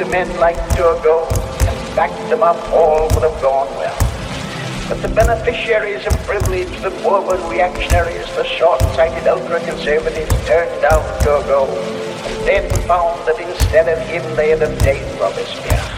men like Turgot and backed them up, all would have gone well. But the beneficiaries of privilege, the Bourbon reactionaries, the short-sighted ultra-conservatives turned down Turgot and then found that instead of him they had obtained Robespierre.